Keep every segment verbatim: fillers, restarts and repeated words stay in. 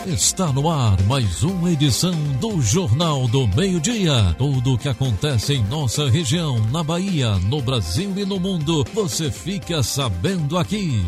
Está no ar mais uma edição do Jornal do Meio-Dia. Tudo o que acontece em nossa região, na Bahia, no Brasil e no mundo, você fica sabendo aqui.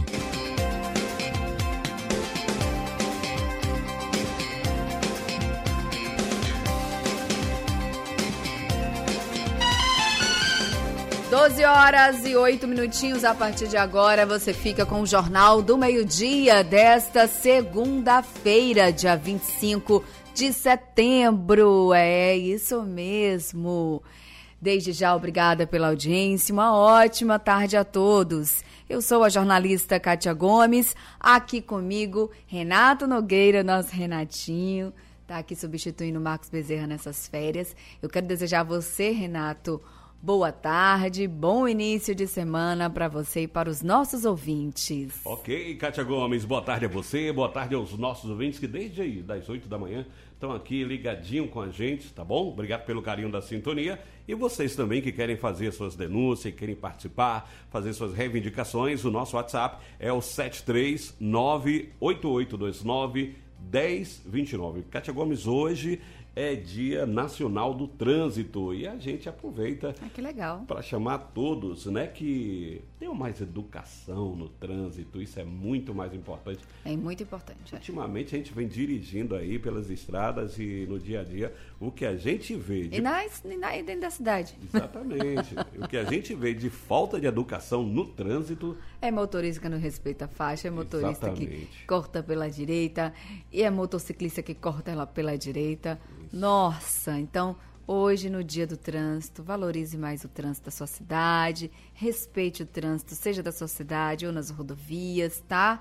doze horas e oito minutinhos. A partir de agora você fica com o Jornal do Meio-Dia desta segunda-feira, dia vinte e cinco de setembro. É isso mesmo. Desde já, obrigada pela audiência. Uma ótima tarde a todos. Eu sou a jornalista Kátia Gomes. Aqui comigo, Renato Nogueira, nosso Renatinho. Está aqui substituindo o Marcos Bezerra nessas férias. Eu quero desejar a você, Renato, boa tarde, bom início de semana para você e para os nossos ouvintes. Ok, Kátia Gomes, boa tarde a você, boa tarde aos nossos ouvintes que desde aí, das oito da manhã, estão aqui ligadinho com a gente, tá bom? Obrigado pelo carinho da sintonia. E vocês também que querem fazer suas denúncias, querem participar, fazer suas reivindicações, o nosso WhatsApp é o sete três nove oito oito dois nove um zero dois nove. Kátia Gomes, hoje é Dia Nacional do Trânsito e a gente aproveita ah, que legal. Para chamar todos, né, que tenham mais educação no trânsito. Isso é muito mais importante. É muito importante. Ultimamente a gente vem dirigindo aí pelas estradas e no dia a dia o que a gente vê de... E, na, e, na, e dentro da cidade. Exatamente. O que a gente vê de falta de educação no trânsito... É motorista que não respeita a faixa, é motorista Exatamente. que corta pela direita, e é motociclista que corta ela pela direita. Nossa, então, hoje no dia do trânsito, valorize mais o trânsito da sua cidade, respeite o trânsito, seja da sua cidade ou nas rodovias, tá?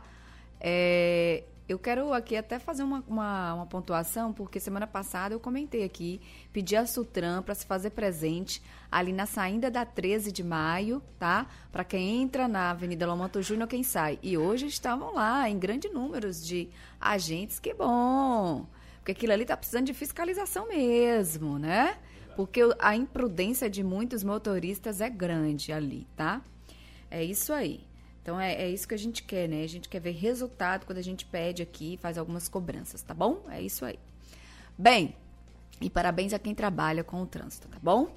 É, eu quero aqui até fazer uma, uma, uma pontuação, porque semana passada eu comentei aqui, pedi a Sutran para se fazer presente ali na saída da treze de maio, tá? Para quem entra na Avenida Lomanto Júnior, quem sai. E hoje estavam lá em grande números de agentes, que bom! Porque aquilo ali está precisando de fiscalização mesmo, né? Porque a imprudência de muitos motoristas é grande ali, tá? É isso aí. Então, é, é isso que a gente quer, né? A gente quer ver resultado quando a gente pede aqui e faz algumas cobranças, tá bom? É isso aí. Bem, e parabéns a quem trabalha com o trânsito, tá bom?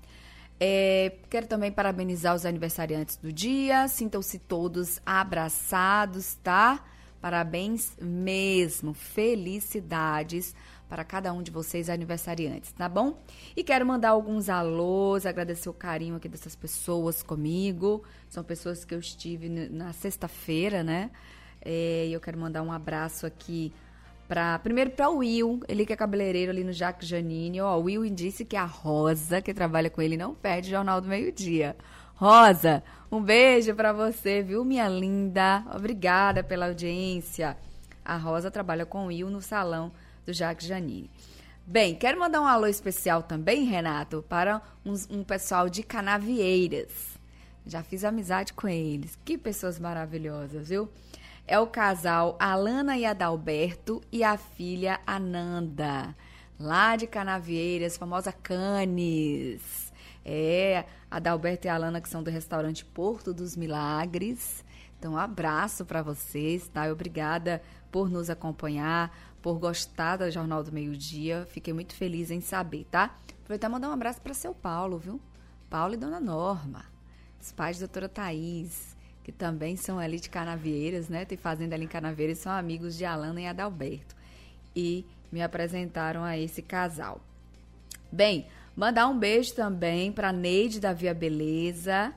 É, quero também parabenizar os aniversariantes do dia. Sintam-se todos abraçados, tá? Parabéns mesmo, felicidades para cada um de vocês aniversariantes, tá bom? E quero mandar alguns alôs, agradecer o carinho aqui dessas pessoas comigo. São pessoas que eu estive na sexta-feira, né? E eu quero mandar um abraço aqui para primeiro para o Will, ele que é cabeleireiro ali no Jacques Janine. Ó, o Will disse que a Rosa, que trabalha com ele, não perde o Jornal do Meio-Dia. Rosa, um beijo pra você, viu, minha linda? Obrigada pela audiência. A Rosa trabalha com o Will no salão do Jacques Janine. Bem, quero mandar um alô especial também, Renato, para uns, um pessoal de Canavieiras. Já fiz amizade com eles. Que pessoas maravilhosas, viu? É o casal Alana e Adalberto e a filha Ananda, lá de Canavieiras, famosa Canes. É, a Adalberto e a Alana, que são do restaurante Porto dos Milagres. Então, um abraço para vocês, tá? Obrigada por nos acompanhar, por gostar do Jornal do Meio-Dia. Fiquei muito feliz em saber, tá? Aproveitar e mandar um abraço para seu Paulo, viu? Paulo e Dona Norma, os pais da doutora Thaís, que também são ali de Canavieiras, né? Tem fazenda ali em Canavieiras, são amigos de Alana e Adalberto. E me apresentaram a esse casal. Bem, mandar um beijo também para Neide da Via Beleza,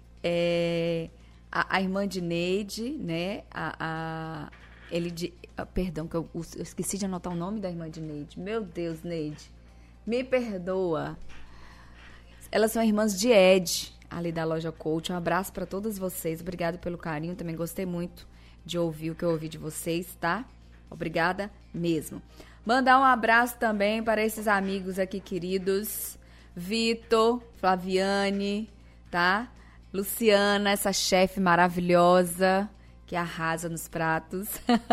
é, a, a irmã de Neide, né? A, a, ele de, a, perdão, que eu, eu esqueci de anotar o nome da irmã de Neide. Meu Deus, Neide, me perdoa. Elas são irmãs de Ed, ali da Loja Coach. Um abraço para todas vocês. Obrigada pelo carinho. Também gostei muito de ouvir o que eu ouvi de vocês, tá? Obrigada mesmo. Mandar um abraço também para esses amigos aqui queridos. Vitor, Flaviane, tá? Luciana, essa chefe maravilhosa que arrasa nos pratos.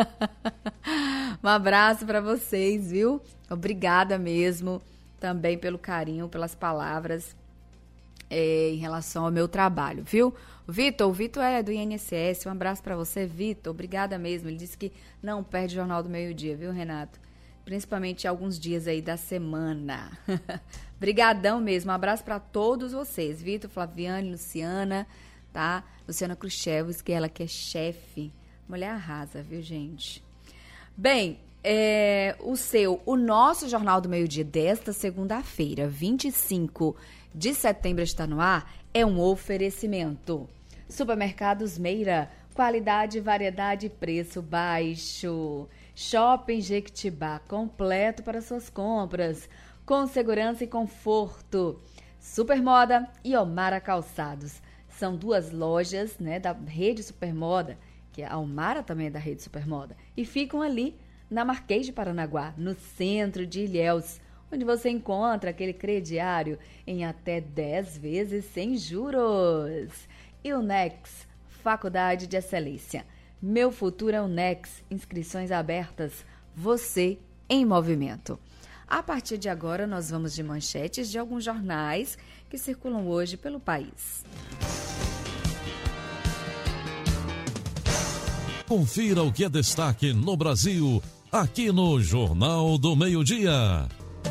Um abraço para vocês, viu? Obrigada mesmo também pelo carinho, pelas palavras é, em relação ao meu trabalho, viu? Vitor, o Vitor é do I N S S, um abraço para você, Vitor, obrigada mesmo. Ele disse que não perde o Jornal do Meio-Dia, viu, Renato? Principalmente alguns dias aí da semana. Brigadão mesmo, um abraço para todos vocês, Vitor, Flaviane, Luciana, tá? Luciana Khrushchevs, que ela que é chefe. Mulher arrasa, viu, gente? Bem, é, o seu, o nosso Jornal do Meio-Dia desta segunda-feira, vinte e cinco de setembro, está no ar, é um oferecimento. Supermercados Meira, qualidade, variedade e preço baixo. Shopping Jequitibá, completo para suas compras, com segurança e conforto. Supermoda e Omara Calçados. São duas lojas, né, da rede Supermoda, que a Omara também é da rede Supermoda, e ficam ali na Marquês de Paranaguá, no centro de Ilhéus, onde você encontra aquele crediário em até dez vezes sem juros. E o Nex, Faculdade de Excelência. Meu futuro é o Nex. Inscrições abertas. Você em movimento. A partir de agora, nós vamos de manchetes de alguns jornais que circulam hoje pelo país. Confira o que é destaque no Brasil, aqui no Jornal do Meio-Dia.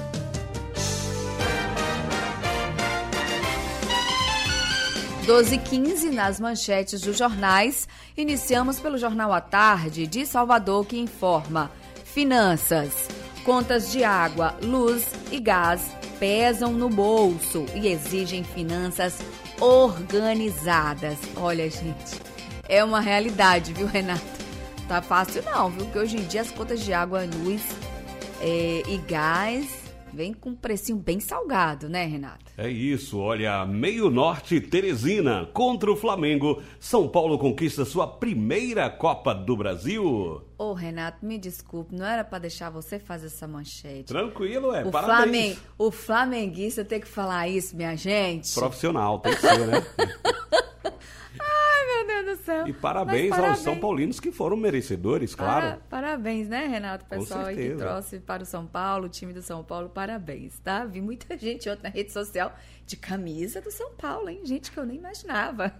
doze e quinze nas manchetes dos jornais. Iniciamos pelo Jornal à Tarde de Salvador, que informa: finanças, contas de água, luz e gás pesam no bolso e exigem finanças organizadas. Olha, gente, é uma realidade, viu, Renato? Tá fácil não, viu? Porque hoje em dia as contas de água, luz é, e gás vem com um precinho bem salgado, né, Renato? É isso, olha, Meio Norte Teresina contra o Flamengo. São Paulo conquista sua primeira Copa do Brasil. Ô, oh, Renato, me desculpe, não era pra deixar você fazer essa manchete. Tranquilo, é, o parabéns. Flamen... O flamenguista tem que falar isso, minha gente. Profissional, tem que ser, né? Ai, meu Deus do céu. E parabéns, parabéns aos São Paulinos que foram merecedores, claro. Para, parabéns, né, Renato? O pessoal aí que certeza. trouxe para o São Paulo, o time do São Paulo, parabéns, tá? Vi muita gente ontem na rede social de camisa do São Paulo, hein? Gente que eu nem imaginava.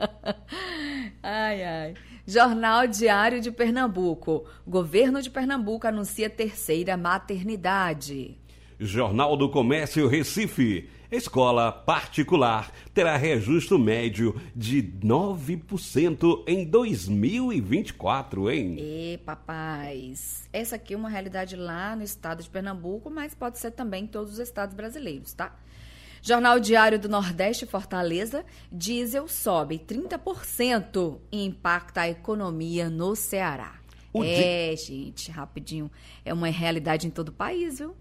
Ai, ai. Jornal Diário de Pernambuco. Governo de Pernambuco anuncia terceira maternidade. Jornal do Comércio Recife. Escola particular terá reajuste médio de nove por cento em dois mil e vinte e quatro, hein? E papais, essa aqui é uma realidade lá no estado de Pernambuco, mas pode ser também em todos os estados brasileiros, tá? Jornal Diário do Nordeste, Fortaleza, diesel sobe trinta por cento e impacta a economia no Ceará. O é, di... gente, rapidinho, é uma realidade em todo o país, viu?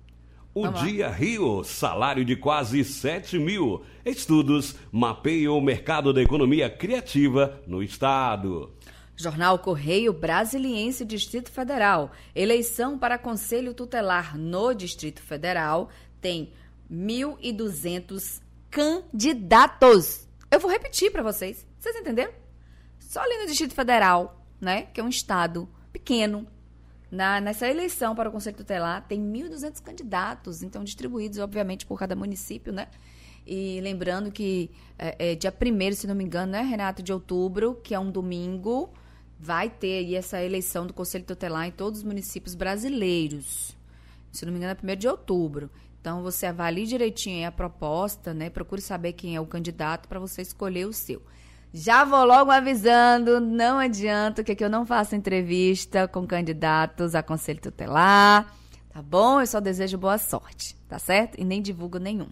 O Dia Rio, salário de quase sete mil. Estudos mapeiam o mercado da economia criativa no estado. Jornal Correio Brasiliense, Distrito Federal. Eleição para Conselho Tutelar no Distrito Federal tem mil e duzentos candidatos. Eu vou repetir para vocês. Vocês entenderam? Só ali no Distrito Federal, né? Que é um estado pequeno. Na, nessa eleição para o Conselho Tutelar, tem mil e duzentos candidatos, então distribuídos, obviamente, por cada município, né? E lembrando que é, é, dia primeiro, se não me engano, né, Renato, de outubro, que é um domingo, vai ter aí essa eleição do Conselho Tutelar em todos os municípios brasileiros. Se não me engano, é primeiro de outubro. Então, você avalie direitinho aí a proposta, né? Procure saber quem é o candidato para você escolher o seu. Já vou logo avisando, não adianta que aqui eu não faço entrevista com candidatos a Conselho Tutelar, tá bom? Eu só desejo boa sorte, tá certo? E nem divulgo nenhum.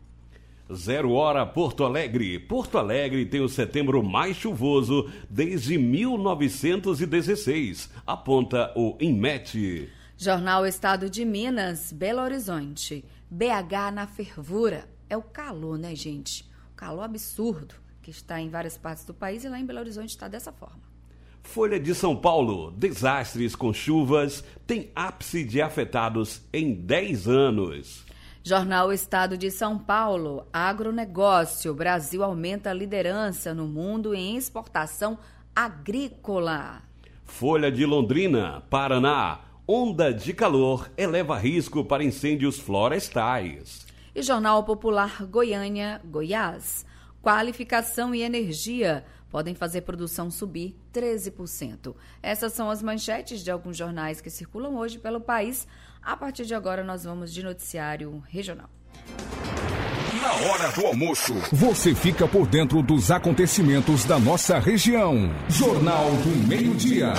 Zero Hora Porto Alegre. Porto Alegre tem o setembro mais chuvoso desde mil novecentos e dezesseis, aponta o INMET. Jornal Estado de Minas, Belo Horizonte. B H na fervura. É o calor, né, gente? O calor absurdo que está em várias partes do país e lá em Belo Horizonte está dessa forma. Folha de São Paulo. Desastres com chuvas tem ápice de afetados em dez anos. Jornal Estado de São Paulo. Agronegócio. Brasil aumenta a liderança no mundo em exportação agrícola. Folha de Londrina. Paraná. Onda de calor eleva risco para incêndios florestais. E Jornal Popular Goiânia, Goiás. Qualificação e energia podem fazer produção subir treze por cento. Essas são as manchetes de alguns jornais que circulam hoje pelo país. A partir de agora, nós vamos de noticiário regional. Na hora do almoço, você fica por dentro dos acontecimentos da nossa região. Jornal do Meio-Dia.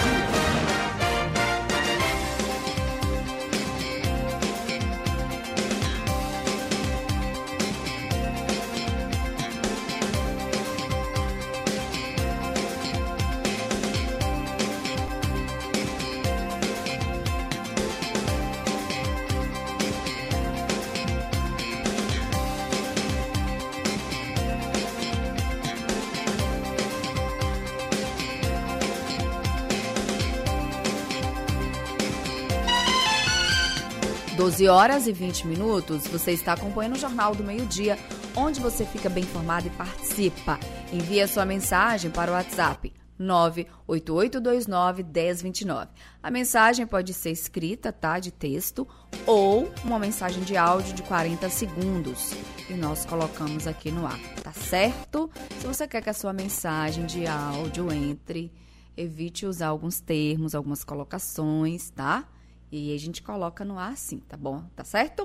doze horas e vinte minutos, você está acompanhando o Jornal do Meio-Dia, onde você fica bem informado e participa. Envie a sua mensagem para o WhatsApp nove oito oito dois nove, um zero dois nove. A mensagem pode ser escrita, tá, de texto, ou uma mensagem de áudio de quarenta segundos. E nós colocamos aqui no ar, tá certo? Se você quer que a sua mensagem de áudio entre, evite usar alguns termos, algumas colocações, tá? E aí a gente coloca no ar sim, tá bom? Tá certo?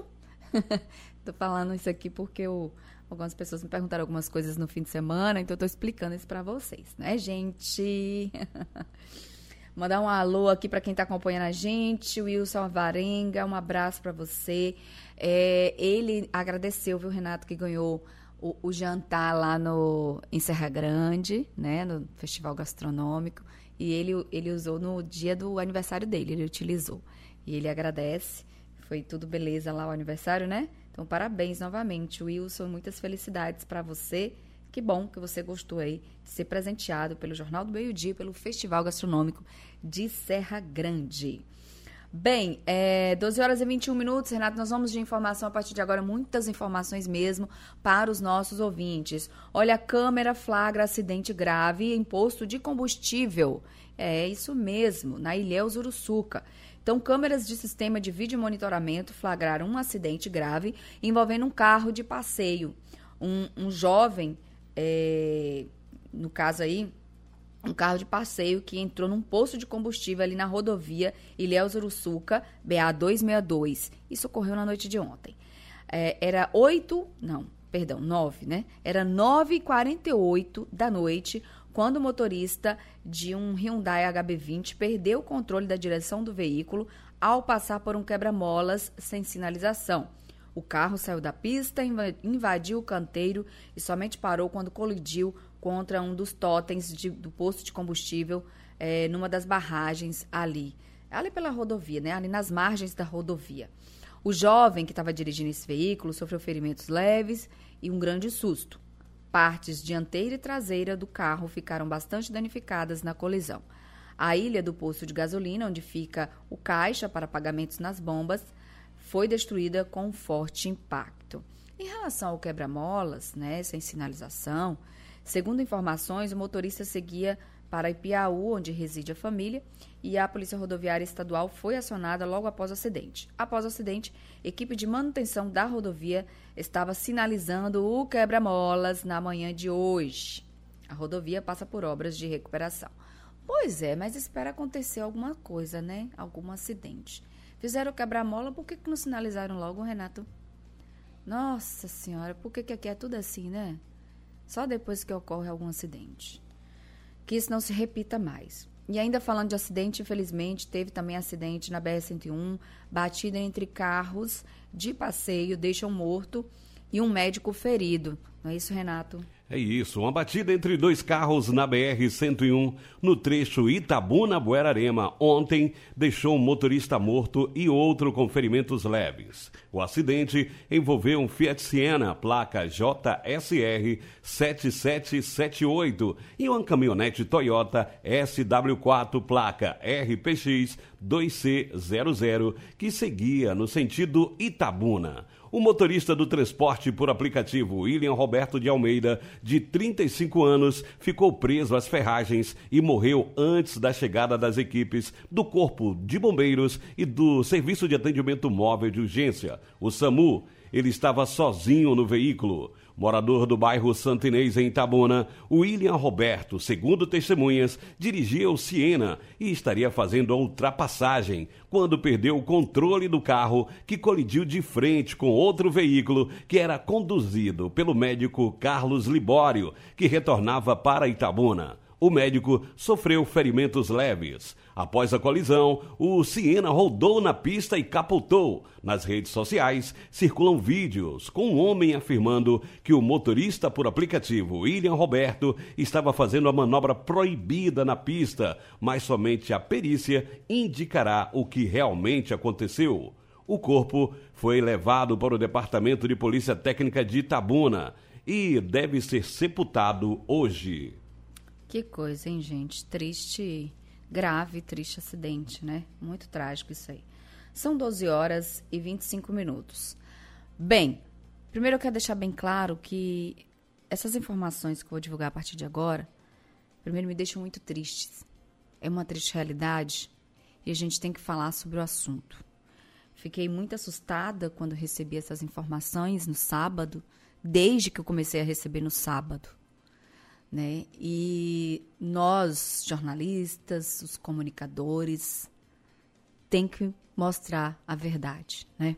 Tô falando isso aqui porque eu, algumas pessoas me perguntaram algumas coisas no fim de semana, então eu tô explicando isso pra vocês, né, gente? Mandar um alô aqui pra quem tá acompanhando a gente, o Wilson Alvarenga, um abraço pra você. É, ele agradeceu, viu, Renato, que ganhou o, o jantar lá no, em Serra Grande, né, no Festival Gastronômico, e ele, ele usou no dia do aniversário dele, ele utilizou. E ele agradece, foi tudo beleza lá o aniversário, né? Então, parabéns novamente, Wilson, muitas felicidades para você. Que bom que você gostou aí de ser presenteado pelo Jornal do Meio-Dia, pelo Festival Gastronômico de Serra Grande. Bem, é, doze horas e vinte e um minutos, Renato, nós vamos de informação a partir de agora, muitas informações mesmo para os nossos ouvintes. Olha, a câmera flagra acidente grave em posto de combustível. É isso mesmo, na Ilhéus Uruçuca. Então, câmeras de sistema de vídeo monitoramento flagraram um acidente grave envolvendo um carro de passeio. Um, um jovem, é, no caso aí, um carro de passeio que entrou num posto de combustível ali na rodovia Ilhéus Uruçuca, B A duzentos e sessenta e dois. Isso ocorreu na noite de ontem. É, era oito, não, perdão, nove, né? Era nove e quarenta e oito da noite, quando o motorista de um Hyundai H B vinte perdeu o controle da direção do veículo ao passar por um quebra-molas sem sinalização. O carro saiu da pista, invadiu o canteiro e somente parou quando colidiu contra um dos totens de, do posto de combustível, é, numa das barragens ali, ali pela rodovia, né? Ali nas margens da rodovia. O jovem que estava dirigindo esse veículo sofreu ferimentos leves e um grande susto. Partes dianteira e traseira do carro ficaram bastante danificadas na colisão. A ilha do posto de gasolina, onde fica o caixa para pagamentos nas bombas, foi destruída com um forte impacto. Em relação ao quebra-molas, né, sem sinalização, segundo informações, o motorista seguia para Ipiaú, onde reside a família, e a Polícia Rodoviária Estadual foi acionada logo após o acidente. Após o acidente, equipe de manutenção da rodovia estava sinalizando o quebra-molas na manhã de hoje. A rodovia passa por obras de recuperação. Pois é, mas espera acontecer alguma coisa, né? Algum acidente. Fizeram o quebra-mola, por que que não sinalizaram logo, Renato? Nossa Senhora, por que que aqui é tudo assim, né? Só depois que ocorre algum acidente. Que isso não se repita mais. E ainda falando de acidente, infelizmente, teve também acidente na B R cento e um, batida entre carros de passeio, deixa um morto e um médico ferido. Não é isso, Renato? É isso, uma batida entre dois carros na B R cento e um, no trecho Itabuna-Buerarema, ontem deixou um motorista morto e outro com ferimentos leves. O acidente envolveu um Fiat Siena, placa J S R sete sete sete oito, e uma caminhonete Toyota S W quatro, placa R P X dois C zero zero, que seguia no sentido Itabuna. O motorista do transporte por aplicativo, William Roberto de Almeida, de trinta e cinco anos, ficou preso às ferragens e morreu antes da chegada das equipes do Corpo de Bombeiros e do Serviço de Atendimento Móvel de Urgência, o SAMU. Ele estava sozinho no veículo. Morador do bairro Santo Inês, em Itabuna, William Roberto, segundo testemunhas, dirigia o Siena e estaria fazendo a ultrapassagem quando perdeu o controle do carro, que colidiu de frente com outro veículo que era conduzido pelo médico Carlos Libório, que retornava para Itabuna. O médico sofreu ferimentos leves. Após a colisão, o Siena rodou na pista e capotou. Nas redes sociais, circulam vídeos com um homem afirmando que o motorista por aplicativo, William Roberto, estava fazendo a manobra proibida na pista, mas somente a perícia indicará o que realmente aconteceu. O corpo foi levado para o Departamento de Polícia Técnica de Itabuna e deve ser sepultado hoje. Que coisa, hein, gente? Triste, grave, triste acidente, né? Muito trágico isso aí. São doze horas e vinte e cinco minutos. Bem, primeiro eu quero deixar bem claro que essas informações que eu vou divulgar a partir de agora, primeiro me deixam muito tristes. É uma triste realidade e a gente tem que falar sobre o assunto. Fiquei muito assustada quando recebi essas informações no sábado, desde que eu comecei a receber no sábado. Né? E nós, jornalistas, os comunicadores, tem que mostrar a verdade, né?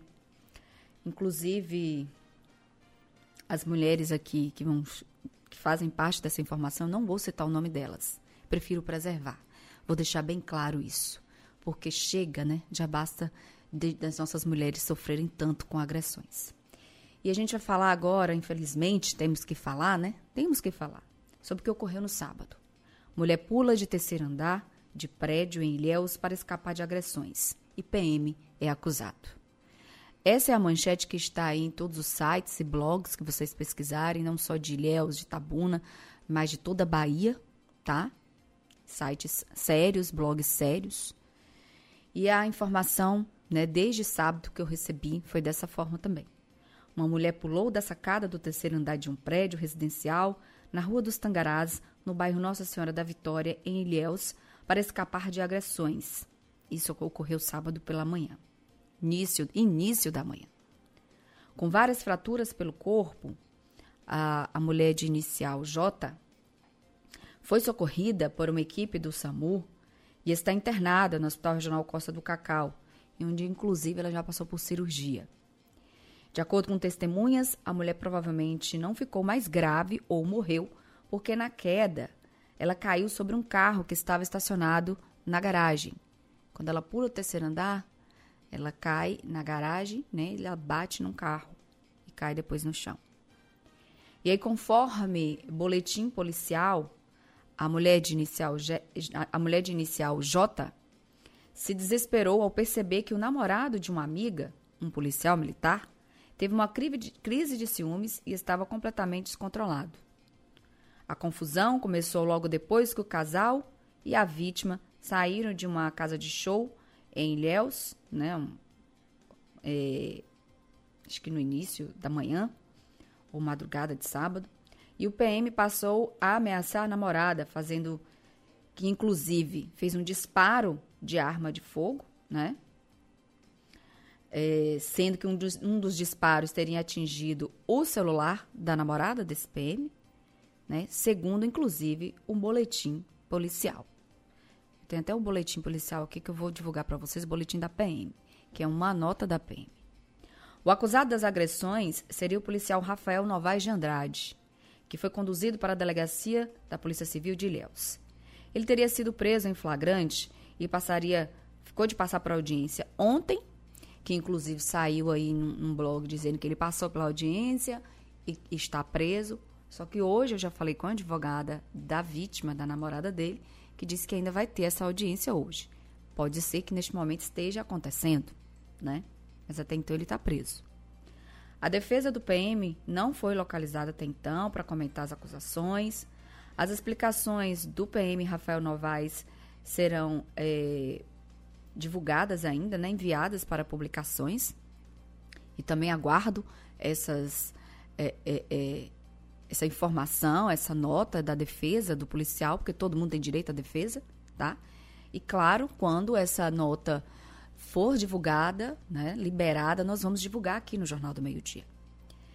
Inclusive, as mulheres aqui que, vão, que fazem parte dessa informação, não vou citar o nome delas, prefiro preservar. Vou deixar bem claro isso, porque chega, né? Já basta de, das nossas mulheres sofrerem tanto com agressões. E a gente vai falar agora, infelizmente, temos que falar, né? Temos que falar sobre o que ocorreu no sábado. Mulher pula de terceiro andar de prédio em Ilhéus para escapar de agressões. E P M é acusado. Essa é a manchete que está aí em todos os sites e blogs que vocês pesquisarem, não só de Ilhéus, de Itabuna, mas de toda a Bahia, tá? Sites sérios, blogs sérios. E a informação, né, desde sábado que eu recebi, foi dessa forma também. Uma mulher pulou da sacada do terceiro andar de um prédio residencial na Rua dos Tangarás, no bairro Nossa Senhora da Vitória, em Ilhéus, para escapar de agressões. Isso ocorreu sábado pela manhã, início, início da manhã. Com várias fraturas pelo corpo, a, a mulher de inicial J foi socorrida por uma equipe do SAMU e está internada no Hospital Regional Costa do Cacau, onde, inclusive, ela já passou por cirurgia. De acordo com testemunhas, a mulher provavelmente não ficou mais grave ou morreu, porque na queda ela caiu sobre um carro que estava estacionado na garagem. Quando ela pula o terceiro andar, ela cai na garagem, né? Ela bate num carro e cai depois no chão. E aí, conforme boletim policial, a mulher de inicial, G, a mulher de inicial J se desesperou ao perceber que o namorado de uma amiga, um policial militar, teve uma crise de ciúmes e estava completamente descontrolado. A confusão começou logo depois que o casal e a vítima saíram de uma casa de show em Ilhéus, né, um, é, acho que no início da manhã, ou madrugada de sábado, e o P M passou a ameaçar a namorada, fazendo que, inclusive, fez um disparo de arma de fogo, né? É, sendo que um dos, um dos disparos teria atingido o celular da namorada desse P M, né? Segundo, inclusive, um boletim policial. Tem até um boletim policial aqui que eu vou divulgar para vocês, o boletim da P M, que é uma nota da P M. O acusado das agressões seria o policial Rafael Novaes de Andrade, que foi conduzido para a delegacia da Polícia Civil de Ilhéus. Ele teria sido preso em flagrante e passaria, ficou de passar para a audiência ontem, que inclusive saiu aí num, num blog dizendo que ele passou pela audiência e, e está preso. Só que hoje eu já falei com a advogada da vítima, da namorada dele, que disse que ainda vai ter essa audiência hoje. Pode ser que neste momento esteja acontecendo, né? Mas até então ele está preso. A defesa do P M não foi localizada até então para comentar as acusações. As explicações do P M Rafael Novaes serão é, divulgadas ainda, né, enviadas para publicações. E também aguardo essas, é, é, é, essa informação, essa nota da defesa do policial, porque todo mundo tem direito à defesa, tá? E claro, quando essa nota for divulgada, né, liberada, nós vamos divulgar aqui no Jornal do Meio-Dia.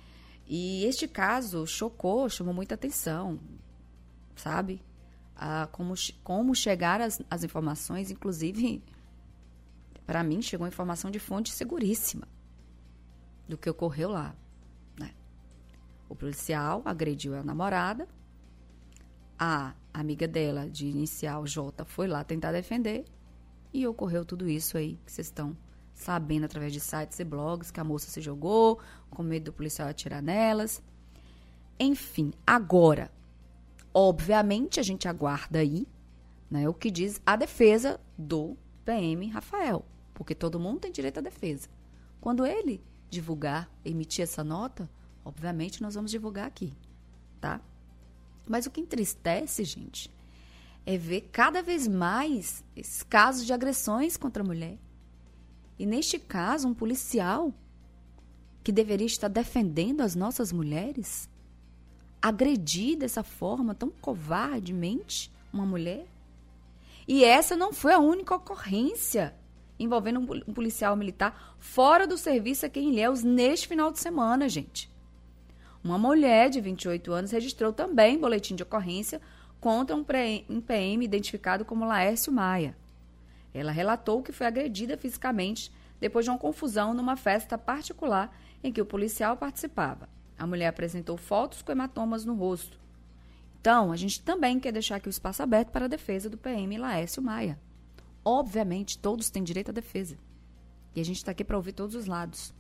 E este caso chocou, chamou muita atenção, sabe? Ah, como, como chegar as, as informações, inclusive, para mim, chegou informação de fonte seguríssima do que ocorreu lá, né? O policial agrediu a namorada, a amiga dela, de inicial J, foi lá tentar defender e ocorreu tudo isso aí que vocês estão sabendo através de sites e blogs, que a moça se jogou, com medo do policial atirar nelas. Enfim, agora, obviamente, a gente aguarda aí, né, o que diz a defesa do P M Rafael, porque todo mundo tem direito à defesa. Quando ele divulgar, emitir essa nota, obviamente nós vamos divulgar aqui, tá? Mas o que entristece, gente, é ver cada vez mais esses casos de agressões contra a mulher. E neste caso, um policial que deveria estar defendendo as nossas mulheres, agredir dessa forma tão covardemente uma mulher. E essa não foi a única ocorrência envolvendo um policial militar fora do serviço aqui em Ilhéus neste final de semana, gente. Uma mulher de vinte e oito anos registrou também boletim de ocorrência contra um P M identificado como Laércio Maia. Ela relatou que foi agredida fisicamente depois de uma confusão numa festa particular em que o policial participava. A mulher apresentou fotos com hematomas no rosto. Então, a gente também quer deixar aqui o espaço aberto para a defesa do P M Laércio Maia. Obviamente, todos têm direito à defesa. E a gente está aqui para ouvir todos os lados.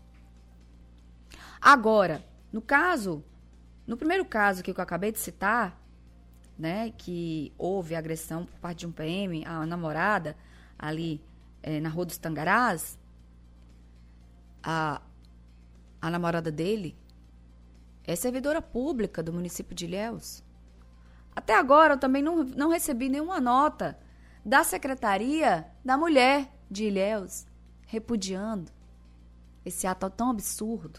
Agora, no caso, no primeiro caso que eu acabei de citar, né, que houve agressão por parte de um P M à namorada ali é, na Rua dos Tangarás, a, a namorada dele é servidora pública do município de Ilhéus. Até agora eu também não, não recebi nenhuma nota da Secretaria da Mulher de Ilhéus repudiando esse ato tão absurdo.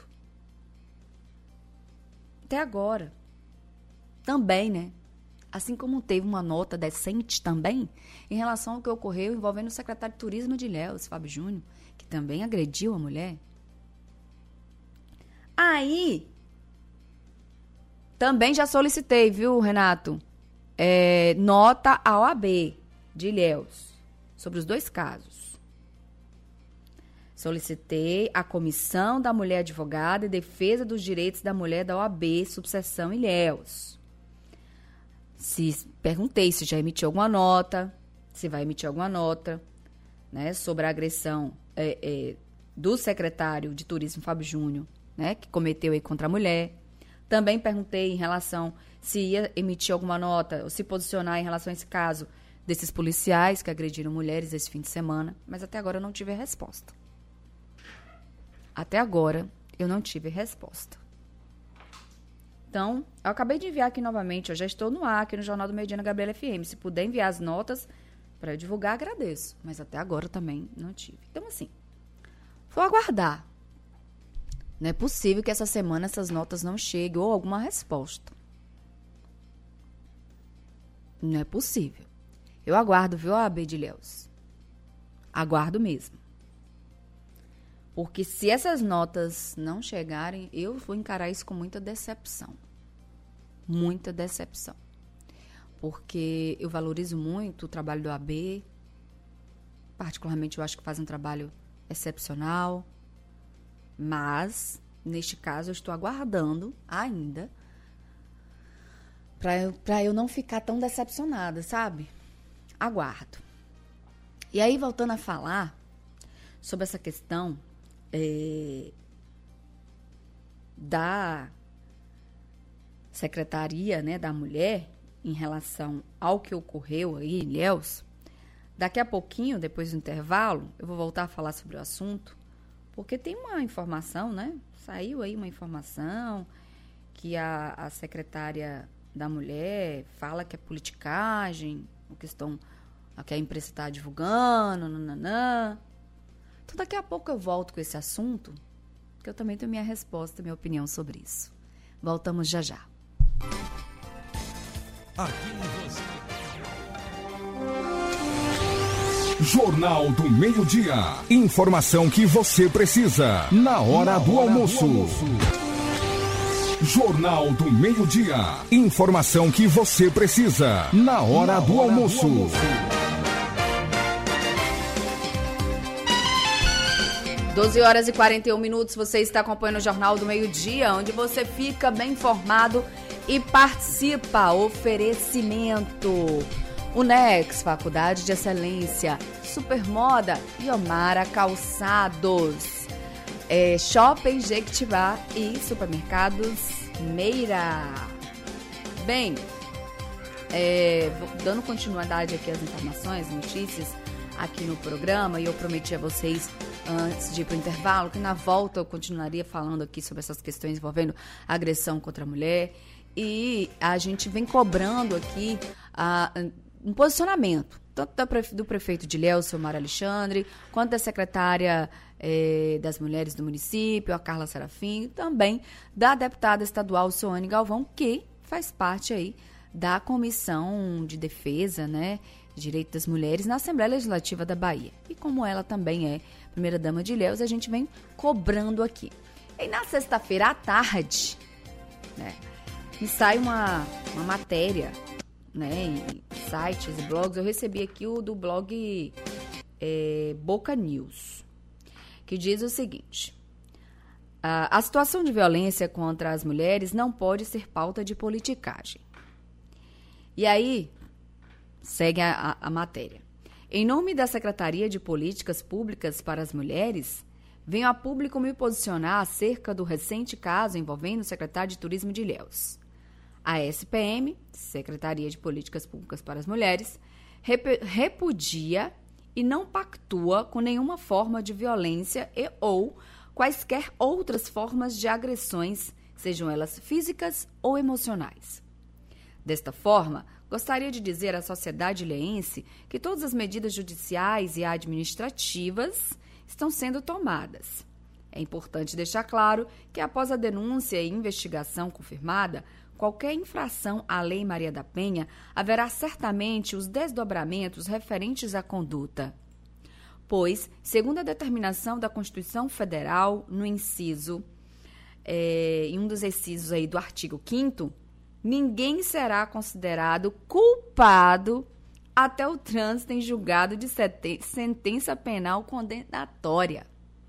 Até agora. Também, né? Assim como teve uma nota decente também em relação ao que ocorreu envolvendo o secretário de Turismo de Ilhéus, Fábio Júnior, que também agrediu a mulher. Aí, também já solicitei, viu, Renato, é, nota à O A B de Ilhéus sobre os dois casos. Solicitei a Comissão da Mulher Advogada e Defesa dos Direitos da Mulher da O A B, subseção Ilhéus. Se, perguntei se já emitiu alguma nota, se vai emitir alguma nota, né, sobre a agressão é, é, do secretário de Turismo, Fábio Júnior, né, que cometeu aí contra a mulher. Também perguntei em relação se ia emitir alguma nota ou se posicionar em relação a esse caso desses policiais que agrediram mulheres esse fim de semana, mas até agora eu não tive resposta. Até agora eu não tive resposta. Então, eu acabei de enviar aqui novamente, eu já estou no ar aqui no Jornal do Meio Dia na Gabriela F M. Se puder enviar as notas para eu divulgar, agradeço. Mas até agora também não tive. Então, assim, vou aguardar. Não é possível que essa semana essas notas não cheguem ou alguma resposta. Não é possível. Eu aguardo, viu, O A B de Ilhéus? Aguardo mesmo. Porque se essas notas não chegarem, eu vou encarar isso com muita decepção. Muita decepção. Porque eu valorizo muito o trabalho do O A B. Particularmente, eu acho que faz um trabalho excepcional. Mas, neste caso, eu estou aguardando ainda para eu, para eu não ficar tão decepcionada, sabe? Aguardo. E aí, voltando a falar sobre essa questão é, da Secretaria, né, da Mulher em relação ao que ocorreu aí em Ilhéus, daqui a pouquinho, depois do intervalo, eu vou voltar a falar sobre o assunto, porque tem uma informação, né? Saiu aí uma informação que a, a secretária da Mulher fala que é politicagem, a questão que a imprensa está divulgando, nananã. Então, daqui a pouco eu volto com esse assunto, que eu também tenho minha resposta, minha opinião sobre isso. Voltamos já já. Aqui você... Jornal do Meio-Dia. Informação que você precisa na hora, na do, hora almoço. do almoço. Jornal do Meio-Dia. Informação que você precisa na hora, na do, hora almoço. do almoço. doze horas e quarenta e um minutos, você está acompanhando o Jornal do Meio-Dia, onde você fica bem informado e participa. Oferecimento Unex, Faculdade de Excelência, Supermoda e Omara Calçados, é, Shopping Jequitibá e Supermercados Meira. Bem, é, dando continuidade aqui às informações, notícias aqui no programa, e eu prometi a vocês antes de ir para o intervalo que na volta eu continuaria falando aqui sobre essas questões envolvendo agressão contra a mulher, e a gente vem cobrando aqui a um posicionamento, tanto do prefeito de Ilhéus, seu Mário Alexandre, quanto da secretária eh, das Mulheres do município, a Carla Serafim, e também da deputada estadual, Soane Galvão, que faz parte aí da Comissão de Defesa, né, de Direito das Mulheres na Assembleia Legislativa da Bahia. E como ela também é primeira-dama de Ilhéus, a gente vem cobrando aqui. E na sexta-feira à tarde, né, me sai uma, uma matéria, né, em sites e blogs. Eu recebi aqui o do blog é, Boca News, que diz o seguinte: a, a situação de violência contra as mulheres não pode ser pauta de politicagem. E aí, segue a, a, a matéria. Em nome da Secretaria de Políticas Públicas para as Mulheres, venho a público me posicionar acerca do recente caso envolvendo o secretário de Turismo de Ilhéus. A S P M, Secretaria de Políticas Públicas para as Mulheres, rep- repudia e não pactua com nenhuma forma de violência e ou quaisquer outras formas de agressões, sejam elas físicas ou emocionais. Desta forma, gostaria de dizer à sociedade ilhéense que todas as medidas judiciais e administrativas estão sendo tomadas. É importante deixar claro que, após a denúncia e investigação confirmada, qualquer infração à Lei Maria da Penha, haverá certamente os desdobramentos referentes à conduta. Pois, segundo a determinação da Constituição Federal, no inciso, é, em um dos incisos aí do artigo quinto, ninguém será considerado culpado até o trânsito em julgado de sentença penal condenatória.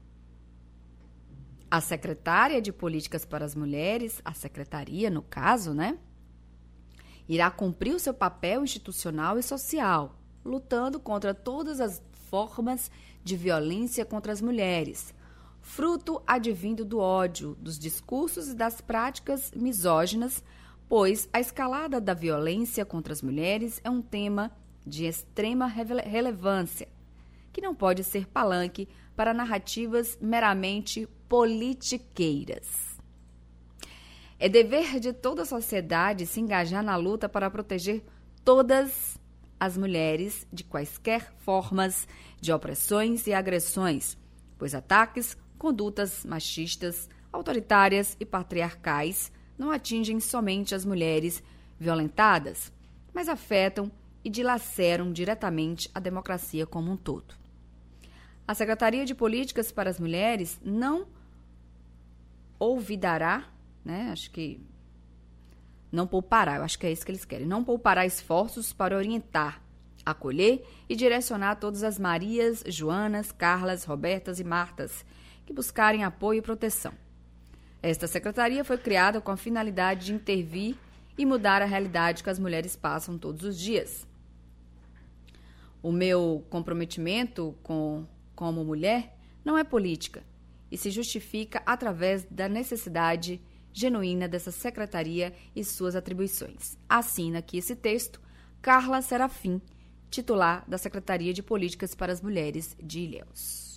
A secretária de Políticas para as Mulheres, a secretaria, no caso, né, irá cumprir o seu papel institucional e social, lutando contra todas as formas de violência contra as mulheres, fruto advindo do ódio, dos discursos e das práticas misóginas, pois a escalada da violência contra as mulheres é um tema de extrema relevância, que não pode ser palanque para narrativas meramente politiqueiras. É dever de toda a sociedade se engajar na luta para proteger todas as mulheres de quaisquer formas de opressões e agressões, pois ataques, condutas machistas, autoritárias e patriarcais não atingem somente as mulheres violentadas, mas afetam e dilaceram diretamente a democracia como um todo. A Secretaria de Políticas para as Mulheres não olvidará, né, acho que não poupará, eu acho que é isso que eles querem, não poupará esforços para orientar, acolher e direcionar todas as Marias, Joanas, Carlas, Robertas e Martas que buscarem apoio e proteção. Esta secretaria foi criada com a finalidade de intervir e mudar a realidade que as mulheres passam todos os dias. O meu comprometimento com, como mulher não é política e se justifica através da necessidade genuína dessa secretaria e suas atribuições. Assina aqui esse texto Carla Serafim, titular da Secretaria de Políticas para as Mulheres de Ilhéus.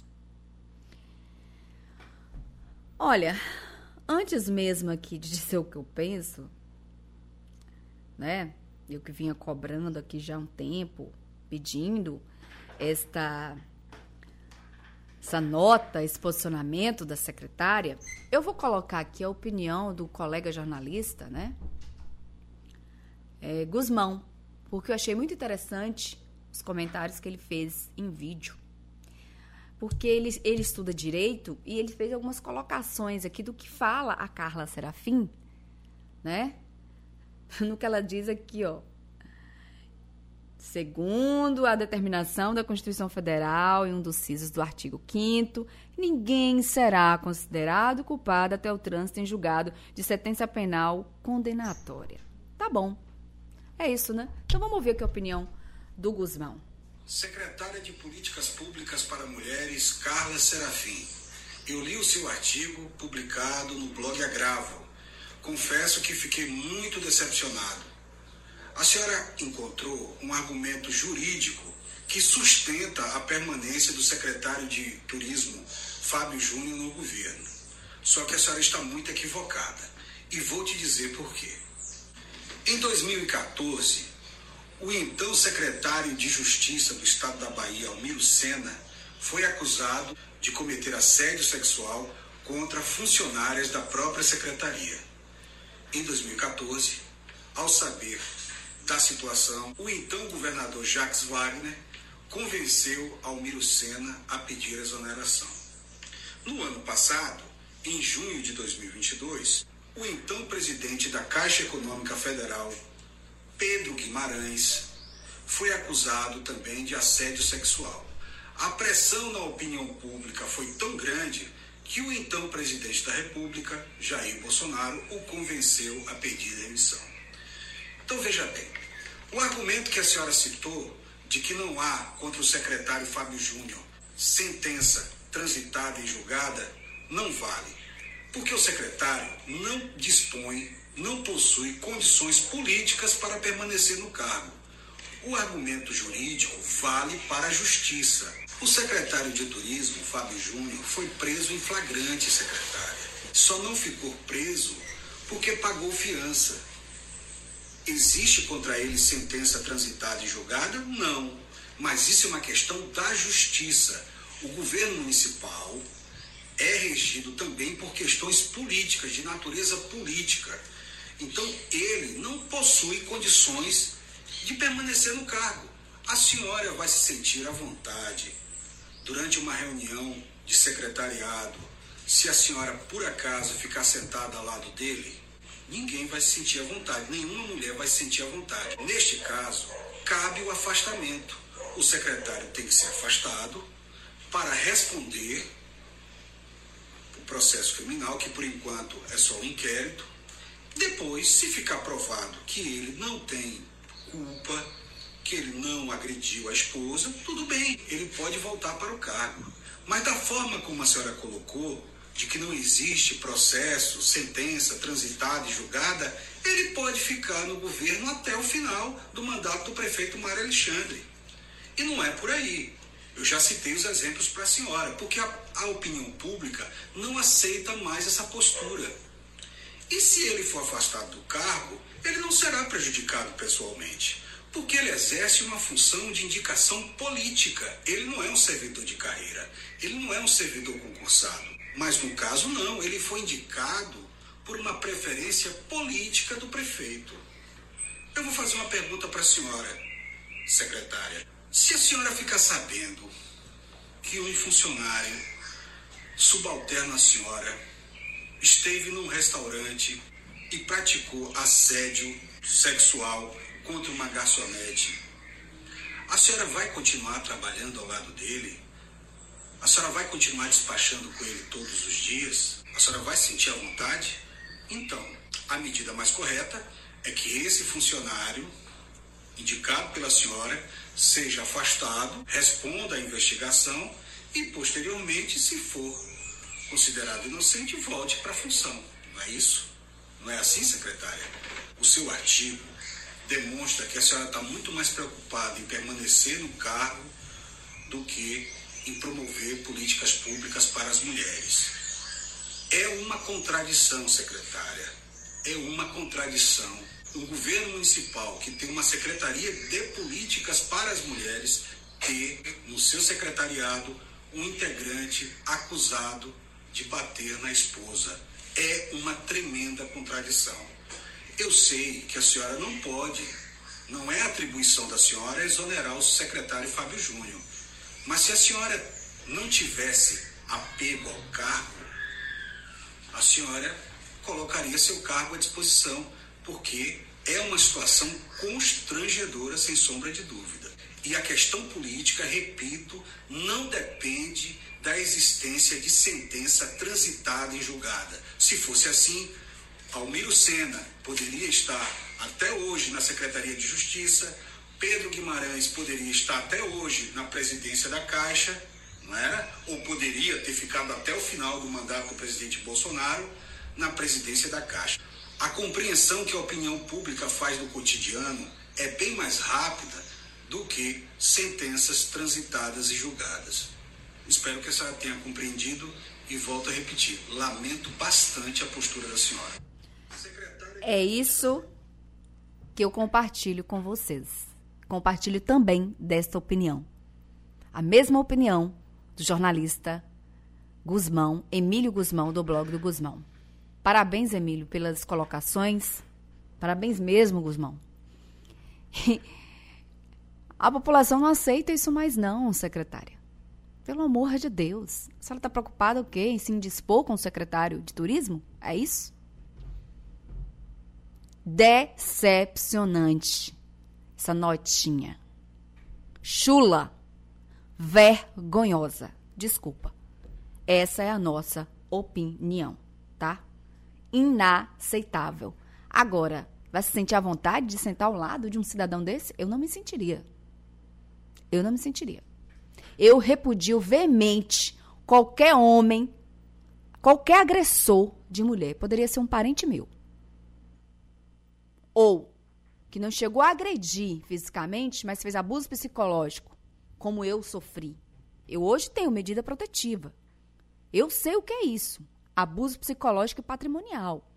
Olha, antes mesmo aqui de dizer o que eu penso, né, eu que vinha cobrando aqui já há um tempo, pedindo esta, essa nota, esse posicionamento da secretária, eu vou colocar aqui a opinião do colega jornalista, né, é, Guzmão, porque eu achei muito interessante os comentários que ele fez em vídeo. Porque ele, ele estuda direito e ele fez algumas colocações aqui do que fala a Carla Serafim, né? No que ela diz aqui, ó. Segundo a determinação da Constituição Federal e um dos incisos do artigo quinto, ninguém será considerado culpado até o trânsito em julgado de sentença penal condenatória. Tá bom. É isso, né? Então vamos ouvir aqui a opinião do Guzmão. Secretária de Políticas Públicas para Mulheres, Carla Serafim. Eu li o seu artigo publicado no blog Agravo. Confesso que fiquei muito decepcionado. A senhora encontrou um argumento jurídico que sustenta a permanência do secretário de Turismo, Fábio Júnior, no governo. Só que a senhora está muito equivocada. E vou te dizer por quê. Em dois mil e quatorze, o então secretário de Justiça do Estado da Bahia, Almiro Sena, foi acusado de cometer assédio sexual contra funcionárias da própria secretaria. Em dois mil e quatorze, ao saber da situação, o então governador Jacques Wagner convenceu Almiro Sena a pedir exoneração. No ano passado, em junho de dois mil e vinte e dois, o então presidente da Caixa Econômica Federal, Pedro Guimarães, foi acusado também de assédio sexual. A pressão na opinião pública foi tão grande que o então presidente da República, Jair Bolsonaro, o convenceu a pedir demissão. Então veja bem, o argumento que a senhora citou de que não há contra o secretário Fábio Júnior sentença transitada e julgada não vale, porque o secretário não dispõe, não possui condições políticas para permanecer no cargo. O argumento jurídico vale para a justiça. O secretário de Turismo, Fábio Júnior, foi preso em flagrante, secretária. Só não ficou preso porque pagou fiança. Existe contra ele sentença transitada e julgada? Não. Mas isso é uma questão da justiça. O governo municipal é regido também por questões políticas, de natureza política. Então, ele não possui condições de permanecer no cargo. A senhora vai se sentir à vontade durante uma reunião de secretariado. Se a senhora, por acaso, ficar sentada ao lado dele, ninguém vai se sentir à vontade, nenhuma mulher vai se sentir à vontade. Neste caso, cabe o afastamento. O secretário tem que ser afastado para responder o processo criminal, que por enquanto é só um inquérito. Depois, se ficar provado que ele não tem culpa, que ele não agrediu a esposa, tudo bem, ele pode voltar para o cargo. Mas da forma como a senhora colocou, de que não existe processo, sentença transitada e julgada, ele pode ficar no governo até o final do mandato do prefeito Mário Alexandre. E não é por aí. Eu já citei os exemplos para a senhora, porque a, a opinião pública não aceita mais essa postura. E se ele for afastado do cargo, ele não será prejudicado pessoalmente, porque ele exerce uma função de indicação política. Ele não é um servidor de carreira, ele não é um servidor concursado. Mas no caso não, ele foi indicado por uma preferência política do prefeito. Eu vou fazer uma pergunta para a senhora, secretária. Se a senhora ficar sabendo que um funcionário subalterno à senhora esteve num restaurante e praticou assédio sexual contra uma garçonete, a senhora vai continuar trabalhando ao lado dele? A senhora vai continuar despachando com ele todos os dias? A senhora vai se sentir à vontade? Então, a medida mais correta é que esse funcionário, indicado pela senhora, seja afastado, responda à investigação e, posteriormente, se for considerado inocente, volte para a função. Não é isso? Não é assim, secretária? O seu artigo demonstra que a senhora está muito mais preocupada em permanecer no cargo do que em promover políticas públicas para as mulheres. É uma contradição, secretária. É uma contradição. Um governo municipal que tem uma secretaria de políticas para as mulheres ter no seu secretariado um integrante acusado de bater na esposa. É uma tremenda contradição. Eu sei que a senhora não pode, não é atribuição da senhora exonerar o secretário Fábio Júnior. Mas se a senhora não tivesse apego ao cargo, a senhora colocaria seu cargo à disposição porque é uma situação constrangedora, sem sombra de dúvida. E a questão política, repito, não depende da existência de sentença transitada e julgada. Se fosse assim, Almiro Sena poderia estar até hoje na Secretaria de Justiça, Pedro Guimarães poderia estar até hoje na presidência da Caixa, não era? Ou poderia ter ficado até o final do mandato do presidente Bolsonaro na presidência da Caixa. A compreensão que a opinião pública faz do cotidiano é bem mais rápida do que sentenças transitadas e julgadas. Espero que a senhora tenha compreendido e volto a repetir, lamento bastante a postura da senhora. Secretária... É isso que eu compartilho com vocês. Compartilho também desta opinião. A mesma opinião do jornalista Guzmão, Emílio Guzmão, do blog do Guzmão. Parabéns, Emílio, pelas colocações. Parabéns mesmo, Guzmão. A população não aceita isso mais não, secretária. Pelo amor de Deus. A senhora está preocupada o quê? Em se indispor com o secretário de turismo? É isso? Decepcionante. Essa notinha. Chula. Vergonhosa. Desculpa. Essa é a nossa opinião, tá? Inaceitável. Agora, vai se sentir à vontade de sentar ao lado de um cidadão desse? Eu não me sentiria. Eu não me sentiria. Eu repudio veemente qualquer homem, qualquer agressor de mulher. Poderia ser um parente meu. Ou que não chegou a agredir fisicamente, mas fez abuso psicológico, como eu sofri. Eu hoje tenho medida protetiva. Eu sei o que é isso. Abuso psicológico e patrimonial.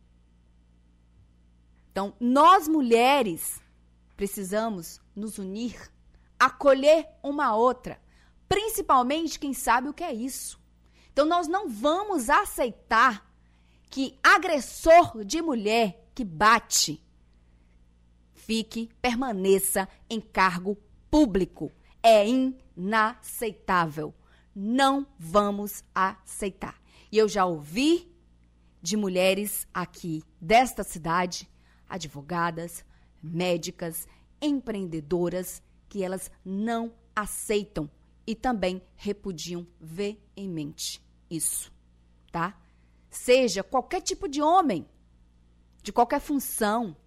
Então, nós mulheres precisamos nos unir, acolher uma a outra, principalmente quem sabe o que é isso. Então, nós não vamos aceitar que agressor de mulher que bate fique, permaneça em cargo público. É inaceitável. Não vamos aceitar. E eu já ouvi de mulheres aqui desta cidade, advogadas, médicas, empreendedoras, que elas não aceitam e também repudiam veemente isso, tá? Seja qualquer tipo de homem, de qualquer função.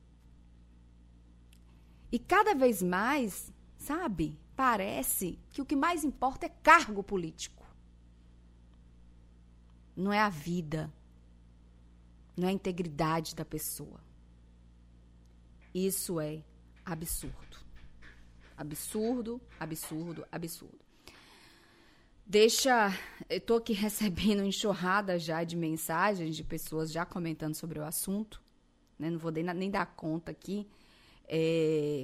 E cada vez mais, sabe, parece que o que mais importa é cargo político. Não é a vida, não é a integridade da pessoa. Isso é absurdo. Absurdo, absurdo, absurdo. Deixa, eu tô aqui recebendo enxurrada já de mensagens de pessoas já comentando sobre o assunto, né? Não vou nem, nem dar conta aqui. É,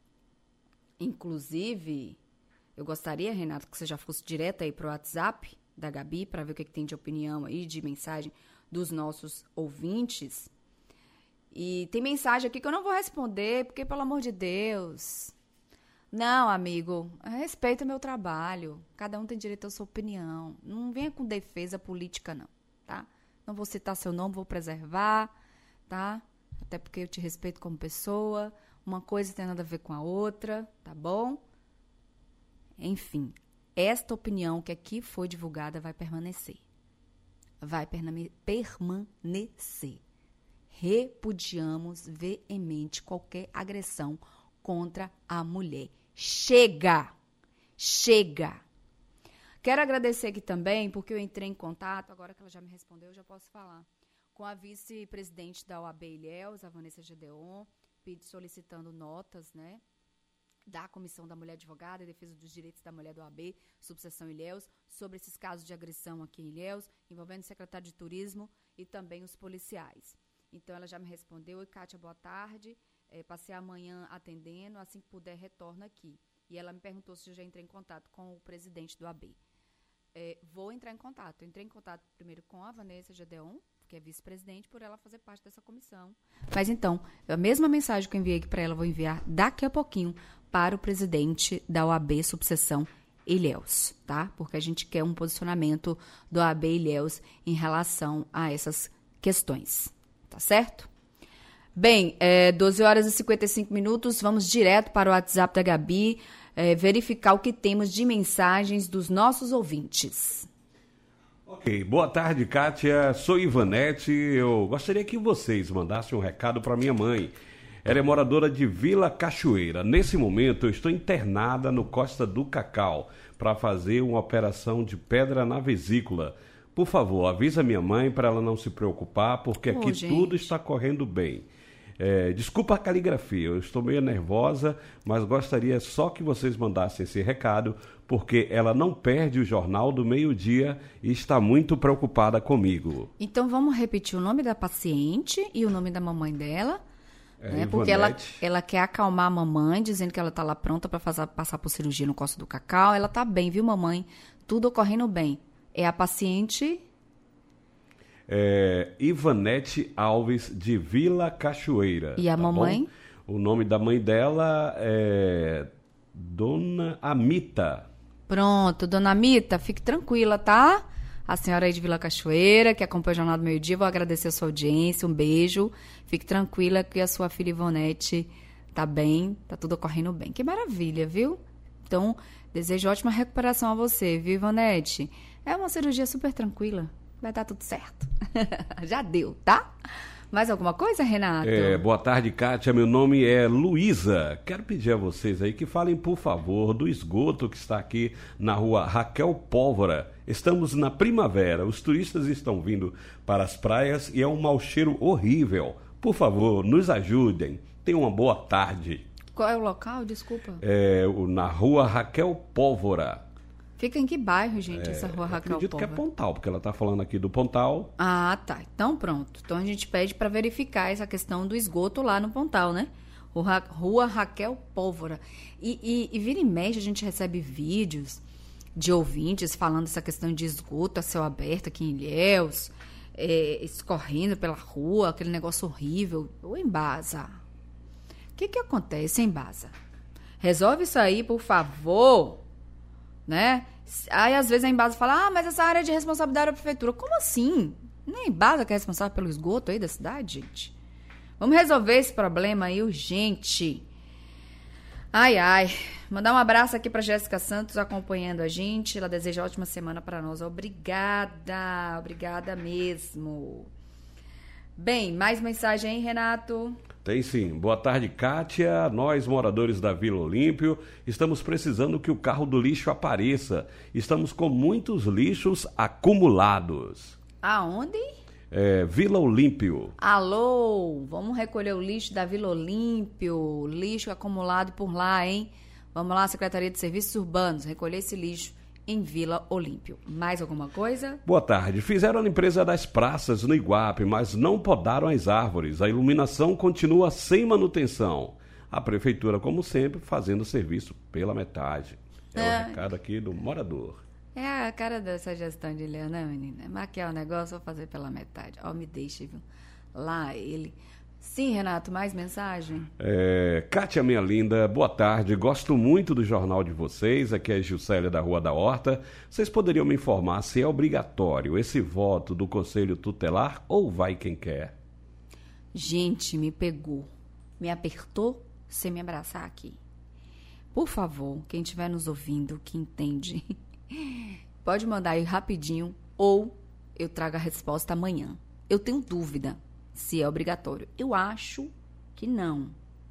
inclusive, eu gostaria, Renato, que você já fosse direto aí pro WhatsApp da Gabi, para ver o que, que tem de opinião aí, de mensagem dos nossos ouvintes. E tem mensagem aqui que eu não vou responder, porque, pelo amor de Deus... Não, amigo, respeita o meu trabalho. Cada um tem direito à sua opinião. Não venha com defesa política, não, tá? Não vou citar seu nome, vou preservar, tá? Até porque eu te respeito como pessoa. Uma coisa tem nada a ver com a outra, tá bom? Enfim, esta opinião que aqui foi divulgada vai permanecer. Vai permanecer. Repudiamos veemente qualquer agressão contra a mulher. Chega! Chega! Quero agradecer aqui também, porque eu entrei em contato, agora que ela já me respondeu, eu já posso falar, com a vice-presidente da O A B Ilhéus, a Vanessa Gedeon, solicitando notas, né, da Comissão da Mulher Advogada e Defesa dos Direitos da Mulher do O A B, subseção Ilhéus, sobre esses casos de agressão aqui em Ilhéus, envolvendo o secretário de Turismo e também os policiais. Então, ela já me respondeu. Oi, Kátia, boa tarde. É, passei amanhã atendendo, assim que puder, retorno aqui. E ela me perguntou se eu já entrei em contato com o presidente do O A B. É, vou entrar em contato. Eu entrei em contato primeiro com a Vanessa Gedeon, que é vice-presidente, por ela fazer parte dessa comissão. Mas então, a mesma mensagem que eu enviei aqui para ela, eu vou enviar daqui a pouquinho para o presidente da O A B, subseção Ilhéus, tá? Porque a gente quer um posicionamento do O A B Ilhéus em relação a essas questões, tá certo? Bem, é, doze horas e cinquenta e cinco minutos, vamos direto para o WhatsApp da Gabi, é, verificar o que temos de mensagens dos nossos ouvintes. Ok, boa tarde, Kátia, sou Ivanete, eu gostaria que vocês mandassem um recado para minha mãe. Ela é moradora de Vila Cachoeira. Nesse momento, eu estou internada no Costa do Cacau para fazer uma operação de pedra na vesícula. Por favor, avisa minha mãe para ela não se preocupar, porque aqui oh, tudo está correndo bem. É, desculpa a caligrafia, eu estou meio nervosa, mas gostaria só que vocês mandassem esse recado, porque ela não perde o Jornal do Meio-Dia e está muito preocupada comigo. Então vamos repetir o nome da paciente e o nome da mamãe dela, é, né? Porque ela, ela quer acalmar a mamãe, dizendo que ela está lá pronta para passar por cirurgia no Costa do Cacau. Ela está bem, viu, mamãe? Tudo ocorrendo bem. É a paciente... É, Ivanete Alves, de Vila Cachoeira. E a tá mamãe? Bom? O nome da mãe dela é Dona Amita. Pronto, Dona Amita, fique tranquila, tá? A senhora aí de Vila Cachoeira, que acompanha o Jornal do Meio-Dia, vou agradecer a sua audiência, um beijo. Fique tranquila que a sua filha Ivonete tá bem, tá tudo ocorrendo bem. Que maravilha, viu? Então, desejo ótima recuperação a você, viu, Ivonete? É uma cirurgia super tranquila. Vai dar tudo certo. Já deu, tá? Mais alguma coisa, Renato? É, boa tarde, Kátia. Meu nome é Luísa. Quero pedir a vocês aí que falem, por favor, do esgoto que está aqui na rua Raquel Pólvora. Estamos na primavera. Os turistas estão vindo para as praias e é um mau cheiro horrível. Por favor, nos ajudem. Tenham uma boa tarde. Qual é o local? Desculpa. É, na rua Raquel Pólvora. Fica em que bairro, gente, é, essa rua Raquel acredito Pólvora? Que é Pontal, porque ela está falando aqui do Pontal. Ah, tá. Então, pronto. Então, a gente pede para verificar essa questão do esgoto lá no Pontal, né? Rua Raquel Pólvora. E, e, e vira e mexe, a gente recebe vídeos de ouvintes falando essa questão de esgoto a céu aberto aqui em Ilhéus, é, escorrendo pela rua, aquele negócio horrível. Ô, Embasa, o que que acontece, Embasa? Resolve isso aí, por favor, né? Aí, às vezes, a Embasa fala, ah, mas essa área é de responsabilidade da prefeitura. Como assim? Não é a Embasa que é responsável pelo esgoto aí da cidade, gente? Vamos resolver esse problema aí urgente. Ai, ai. Mandar um abraço aqui para Jéssica Santos acompanhando a gente. Ela deseja ótima semana para nós. Obrigada. Obrigada mesmo. Bem, mais mensagem aí, Renato? Tem sim. Boa tarde, Kátia. Nós, moradores da Vila Olímpio, estamos precisando que o carro do lixo apareça. Estamos com muitos lixos acumulados. Aonde? É, Vila Olímpio. Alô, vamos recolher o lixo da Vila Olímpio, lixo acumulado por lá, hein? Vamos lá, Secretaria de Serviços Urbanos, recolher esse lixo em Vila Olímpio. Mais alguma coisa? Boa tarde. Fizeram a limpeza das praças no Iguape, mas não podaram as árvores. A iluminação continua sem manutenção. A prefeitura, como sempre, fazendo serviço pela metade. É, é. o recado aqui do morador. É a cara dessa gestão de Leão, né, menina? Maquiar o negócio, vou fazer pela metade. Ó, oh, me deixa, viu? Lá ele. Sim, Renato, mais mensagem? É, Kátia, minha linda, boa tarde. Gosto muito do jornal de vocês. Aqui é a Gilcélia da Rua da Horta. Vocês poderiam me informar se é obrigatório esse voto do Conselho Tutelar ou vai quem quer? Gente, me pegou. Me apertou sem me abraçar aqui. Por favor, quem estiver nos ouvindo, que entende... Pode mandar aí rapidinho ou eu trago a resposta amanhã. Eu tenho dúvida se é obrigatório. Eu acho que não.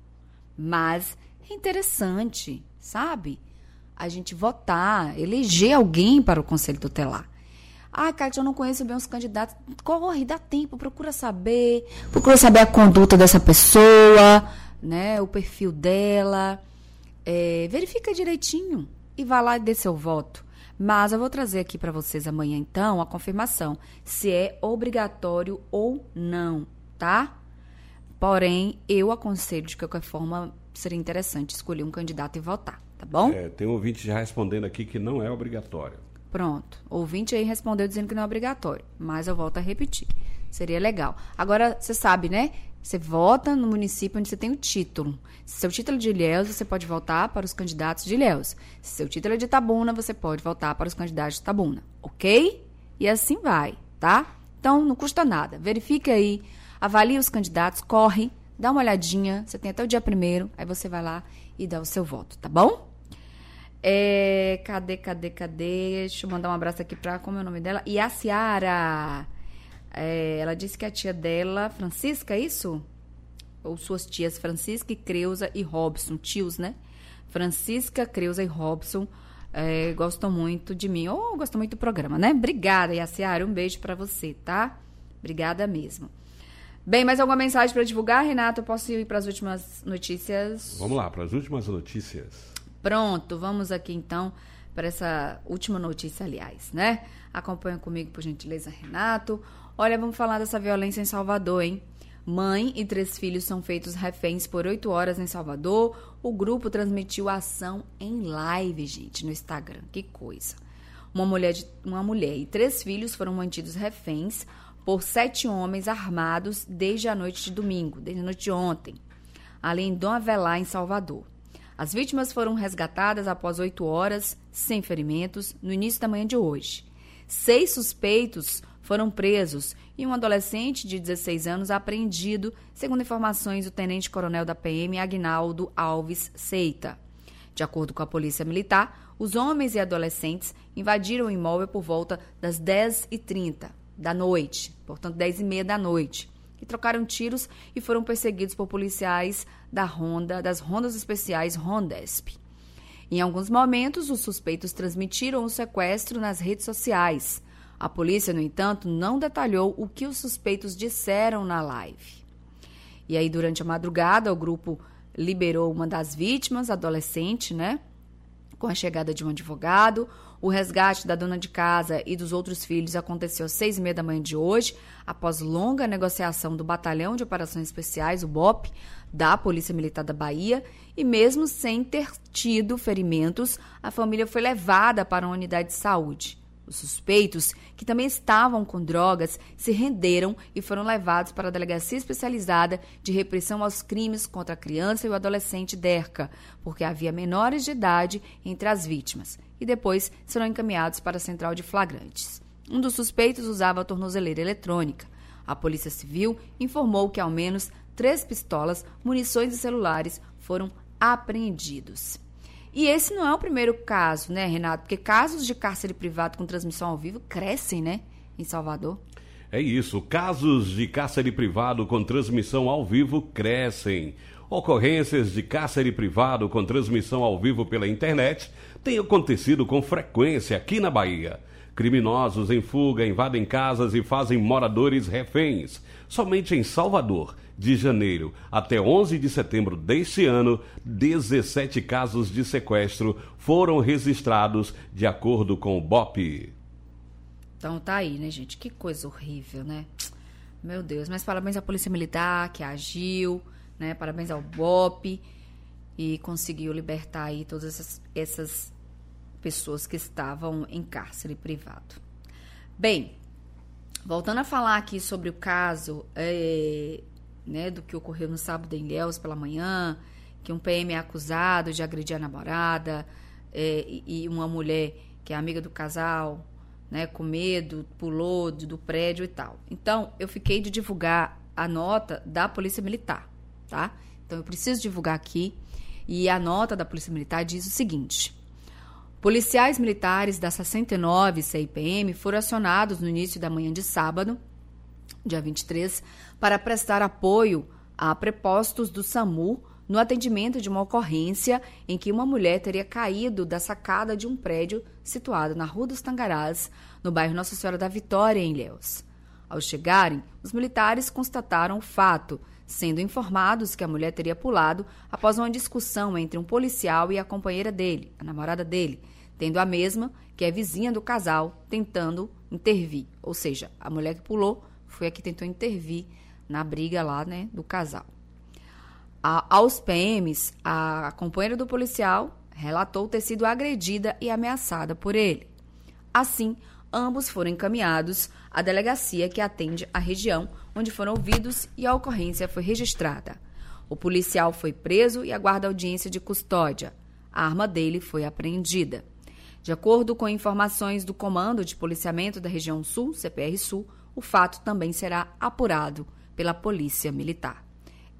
Mas é interessante, sabe? A gente votar, eleger alguém para o Conselho Tutelar. Ah, Kátia, eu não conheço bem os candidatos. Corre, dá tempo, procura saber. Procura saber a conduta dessa pessoa, né? O perfil dela. É, verifica direitinho e vá lá e dê seu voto. Mas eu vou trazer aqui para vocês amanhã, então, a confirmação, se é obrigatório ou não, tá? Porém, eu aconselho, de qualquer forma, seria interessante escolher um candidato e votar, tá bom? É, tem um ouvinte já respondendo aqui que não é obrigatório. Pronto. O ouvinte aí respondeu dizendo que não é obrigatório, mas eu volto a repetir. Seria legal. Agora, você sabe, né? Você vota no município onde você tem o título. Se seu título é de Ilhéus, você pode votar para os candidatos de Ilhéus. Se seu título é de Itabuna, você pode votar para os candidatos de Itabuna. Ok? E assim vai, tá? Então, não custa nada. Verifique aí, avalie os candidatos, corre, dá uma olhadinha, você tem até o dia primeiro, aí você vai lá e dá o seu voto, tá bom? É, cadê, cadê, cadê? Deixa eu mandar um abraço aqui pra, como é o nome dela? Yaciara. É, ela disse que a tia dela, Francisca, é isso? Ou suas tias, Francisca, Creuza e Robson, tios, né? Francisca, Creuza e Robson é, gostam muito de mim, ou oh, gostam muito do programa, né? Obrigada, Yaciara, um beijo pra você, tá? Obrigada mesmo. Bem, mais alguma mensagem para divulgar, Renato? Eu posso ir para as últimas notícias? Vamos lá, para as últimas notícias. Pronto, vamos aqui então para essa última notícia, aliás, né? Acompanha comigo, por gentileza, Renato. Olha, vamos falar dessa violência em Salvador, hein? Mãe e três filhos são feitos reféns por oito horas em Salvador. O grupo transmitiu a ação em live, gente, no Instagram. Que coisa. Uma mulher, de, uma mulher e três filhos foram mantidos reféns por sete homens armados desde a noite de domingo, desde a noite de ontem, além de Dom Avelar, em Salvador. As vítimas foram resgatadas após oito horas, sem ferimentos, no início da manhã de hoje. Seis suspeitos foram presos e um adolescente de dezesseis anos apreendido, segundo informações do tenente-coronel da P M, Agnaldo Alves Seita. De acordo com a Polícia Militar, os homens e adolescentes invadiram o imóvel por volta das dez e trinta da noite, portanto dez e meia da noite, e trocaram tiros e foram perseguidos por policiais da Ronda, das Rondas Especiais Rondesp. Em alguns momentos, os suspeitos transmitiram o sequestro nas redes sociais. A polícia, no entanto, não detalhou o que os suspeitos disseram na live. E aí, durante a madrugada, o grupo liberou uma das vítimas, adolescente, né? Com a chegada de um advogado. O resgate da dona de casa e dos outros filhos aconteceu às seis e meia da manhã de hoje, após longa negociação do Batalhão de Operações Especiais, o B O P, da Polícia Militar da Bahia, e mesmo sem ter tido ferimentos, a família foi levada para uma unidade de saúde. Os suspeitos, que também estavam com drogas, se renderam e foram levados para a Delegacia Especializada de Repressão aos Crimes contra a Criança e o Adolescente, DERCA, porque havia menores de idade entre as vítimas, e depois serão encaminhados para a Central de Flagrantes. Um dos suspeitos usava a tornozeleira eletrônica. A Polícia Civil informou que ao menos três pistolas, munições e celulares foram apreendidos. E esse não é o primeiro caso, né, Renato? Porque casos de cárcere privado com transmissão ao vivo crescem, né, em Salvador. É isso, casos de cárcere privado com transmissão ao vivo crescem. Ocorrências de cárcere privado com transmissão ao vivo pela internet têm acontecido com frequência aqui na Bahia. Criminosos em fuga invadem casas e fazem moradores reféns. Somente em Salvador, de janeiro até onze de setembro deste ano, dezessete casos de sequestro foram registrados, de acordo com o B O P. Então tá aí, né, gente? Que coisa horrível, né? Meu Deus, mas parabéns à Polícia Militar, que agiu, né? Parabéns ao B O P e conseguiu libertar aí todas essas, essas pessoas que estavam em cárcere privado. Bem, voltando a falar aqui sobre o caso é, né, do que ocorreu no sábado em Ilhéus pela manhã, que um P M é acusado de agredir a namorada é, e, e uma mulher que é amiga do casal, né, com medo, pulou do, do prédio e tal. Então, eu fiquei de divulgar a nota da Polícia Militar, tá? Então, eu preciso divulgar aqui. E a nota da Polícia Militar diz o seguinte: policiais militares da sessenta e nove C I P M foram acionados no início da manhã de sábado, dia vinte e três, para prestar apoio a prepostos do SAMU no atendimento de uma ocorrência em que uma mulher teria caído da sacada de um prédio situado na Rua dos Tangarás, no bairro Nossa Senhora da Vitória, em Ilhéus. Ao chegarem, os militares constataram o fato, sendo informados que a mulher teria pulado após uma discussão entre um policial e a companheira dele, a namorada dele, tendo a mesma, que é vizinha do casal, tentando intervir. Ou seja, a mulher que pulou foi a que tentou intervir na briga lá, né, do casal. A, aos P Ms, a companheira do policial relatou ter sido agredida e ameaçada por ele. Assim, ambos foram encaminhados à delegacia que atende a região, onde foram ouvidos e a ocorrência foi registrada. O policial foi preso e aguarda audiência de custódia. A arma dele foi apreendida. De acordo com informações do Comando de Policiamento da Região Sul, C P R Sul, o fato também será apurado pela Polícia Militar.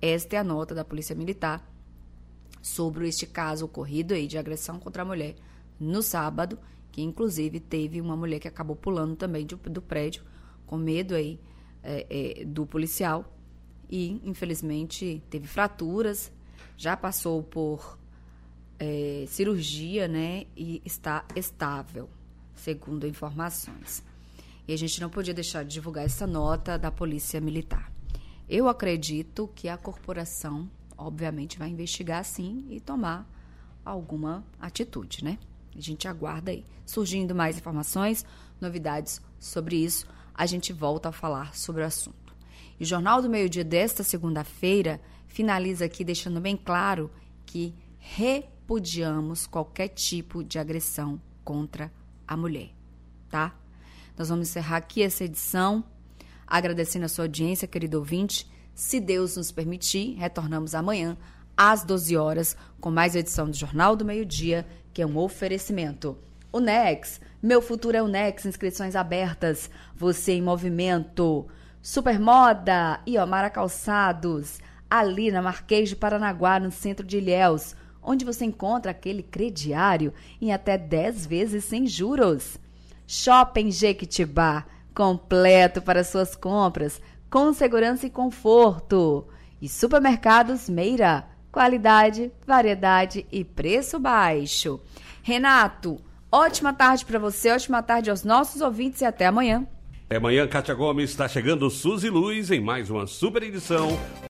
Esta é a nota da Polícia Militar sobre este caso ocorrido aí de agressão contra a mulher no sábado, que inclusive teve uma mulher que acabou pulando também do, do prédio, com medo aí é, é, do policial, e infelizmente teve fraturas, já passou por é, cirurgia, né, e está estável, segundo informações. E a gente não podia deixar de divulgar essa nota da Polícia Militar. Eu acredito que a corporação, obviamente, vai investigar sim e tomar alguma atitude, né? A gente aguarda aí. Surgindo mais informações, novidades sobre isso, a gente volta a falar sobre o assunto. E o Jornal do Meio-Dia desta segunda-feira finaliza aqui deixando bem claro que repudiamos qualquer tipo de agressão contra a mulher, tá? Nós vamos encerrar aqui essa edição, agradecendo a sua audiência, querido ouvinte. Se Deus nos permitir, retornamos amanhã às doze horas com mais edição do Jornal do Meio-Dia, que é um oferecimento. O Nex, meu futuro é o Nex, inscrições abertas, você em movimento. Supermoda e Omara Calçados, ali na Marquês de Paranaguá, no centro de Ilhéus, onde você encontra aquele crediário em até dez vezes sem juros. Shopping Jequitibá, completo para suas compras, com segurança e conforto. E Supermercados Meira, qualidade, variedade e preço baixo. Renato, ótima tarde para você, ótima tarde aos nossos ouvintes e até amanhã. Até amanhã, Kátia Gomes está chegando Suzy Luz em mais uma super edição